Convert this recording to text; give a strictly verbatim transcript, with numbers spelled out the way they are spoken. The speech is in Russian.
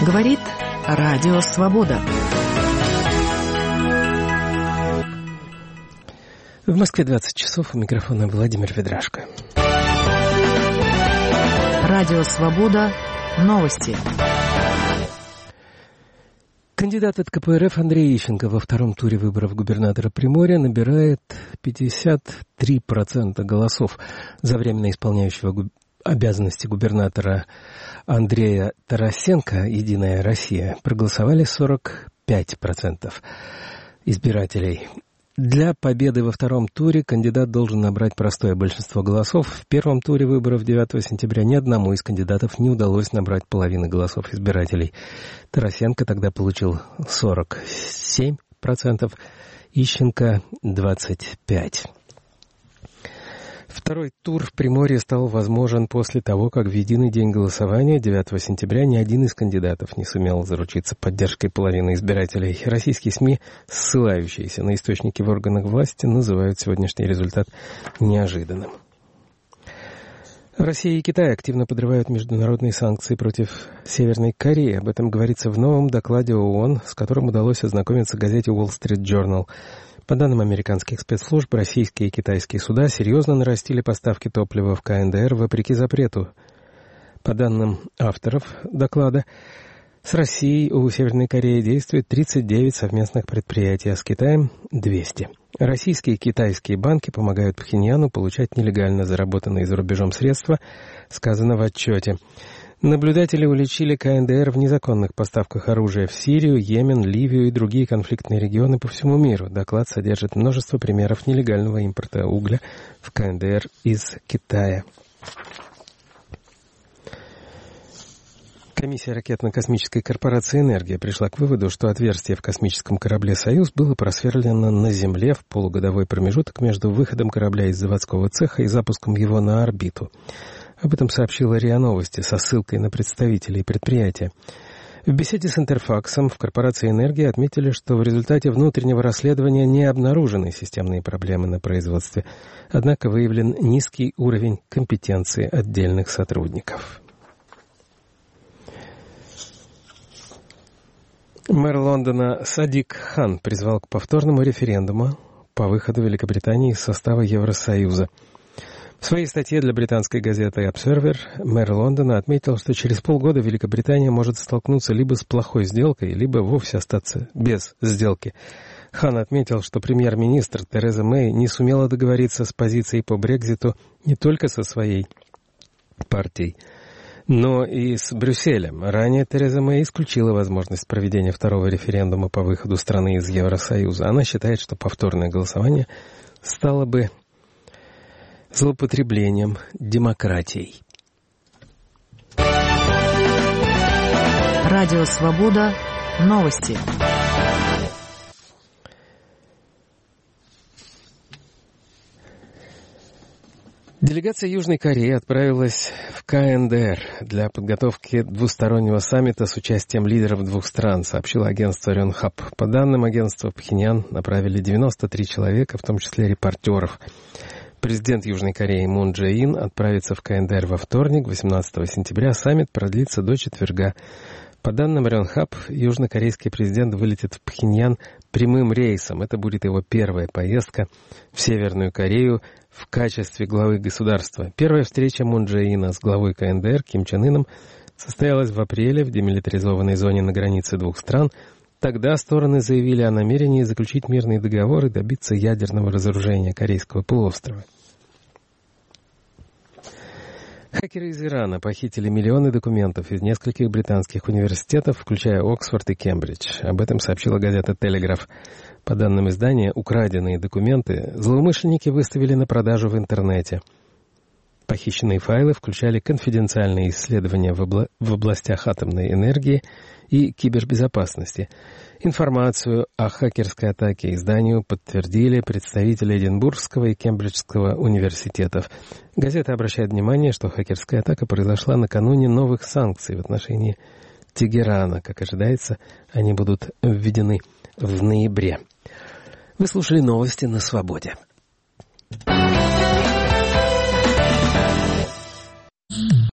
Говорит Радио Свобода. В Москве двадцать часов. У микрофона Владимир Ведрашко. Радио Свобода. Новости. Кандидат от ка пэ эр эф Андрей Ищенко во втором туре выборов губернатора Приморья набирает пятьдесят три процента голосов. За временно исполняющего губ... обязанности губернатора Андрея Тарасенко «Единая Россия» проголосовали сорок пять процентов избирателей. Для победы во втором туре кандидат должен набрать простое большинство голосов. В первом туре выборов девятого сентября ни одному из кандидатов не удалось набрать половины голосов избирателей. Тарасенко тогда получил сорок семь процентов, Ищенко – двадцать пять процентов. Второй тур в Приморье стал возможен после того, как в единый день голосования девятого сентября ни один из кандидатов не сумел заручиться поддержкой половины избирателей. Российские СМИ, ссылающиеся на источники в органах власти, называют сегодняшний результат неожиданным. Россия и Китай активно подрывают международные санкции против Северной Кореи. Об этом говорится в новом докладе ООН, с которым удалось ознакомиться газете Wall Street Journal. По данным американских спецслужб, российские и китайские суда серьезно нарастили поставки топлива в ка эн дэ эр вопреки запрету. По данным авторов доклада, с Россией у Северной Кореи действует тридцать девять совместных предприятий, а с Китаем – двести. Российские и китайские банки помогают Пхеньяну получать нелегально заработанные за рубежом средства, сказано в отчете. Наблюдатели уличили ка эн дэ эр в незаконных поставках оружия в Сирию, Йемен, Ливию и другие конфликтные регионы по всему миру. Доклад содержит множество примеров нелегального импорта угля в ка эн дэ эр из Китая. Комиссия ракетно-космической корпорации «Энергия» пришла к выводу, что отверстие в космическом корабле «Союз» было просверлено на Земле в полугодовой промежуток между выходом корабля из заводского цеха и запуском его на орбиту. Об этом сообщила РИА Новости со ссылкой на представителей предприятия. В беседе с Интерфаксом в корпорации «Энергия» отметили, что в результате внутреннего расследования не обнаружены системные проблемы на производстве, однако выявлен низкий уровень компетенции отдельных сотрудников. Мэр Лондона Садик Хан призвал к повторному референдуму по выходу Великобритании из состава Евросоюза. В своей статье для британской газеты Observer мэр Лондона отметил, что через полгода Великобритания может столкнуться либо с плохой сделкой, либо вовсе остаться без сделки. Хан отметил, что премьер-министр Тереза Мэй не сумела договориться с позицией по Брекситу не только со своей партией, но и с Брюсселем. Ранее Тереза Мэй исключила возможность проведения второго референдума по выходу страны из Евросоюза. Она считает, что повторное голосование стало бы злоупотреблением демократией. Радио Свобода. Новости. Делегация Южной Кореи отправилась в ка эн дэ эр для подготовки двустороннего саммита с участием лидеров двух стран, сообщило агентство Рёнхап. По данным агентства, в Пхеньян направили девяносто три человека, в том числе репортеров. Президент Южной Кореи Мун Чжэ Ин отправится в ка эн дэ эр во вторник, восемнадцатого сентября. Саммит продлится до четверга. По данным Рёнхап, южнокорейский президент вылетит в Пхеньян прямым рейсом. Это будет его первая поездка в Северную Корею в качестве главы государства. Первая встреча Мун Чжэ Ина с главой ка эн дэ эр Ким Чен Ыном состоялась в апреле в демилитаризованной зоне на границе двух стран. Тогда стороны заявили о намерении заключить мирный договор и добиться ядерного разоружения Корейского полуострова. Хакеры из Ирана похитили миллионы документов из нескольких британских университетов, включая Оксфорд и Кембридж. Об этом сообщила газета «Телеграф». По данным издания, украденные документы злоумышленники выставили на продажу в интернете. Похищенные файлы включали конфиденциальные исследования в, обла- в областях атомной энергии и кибербезопасности. Информацию о хакерской атаке изданию подтвердили представители Эдинбургского и Кембриджского университетов. Газета обращает внимание, что хакерская атака произошла накануне новых санкций в отношении Тегерана. Как ожидается, они будут введены в ноябре. Вы слушали новости на Свободе.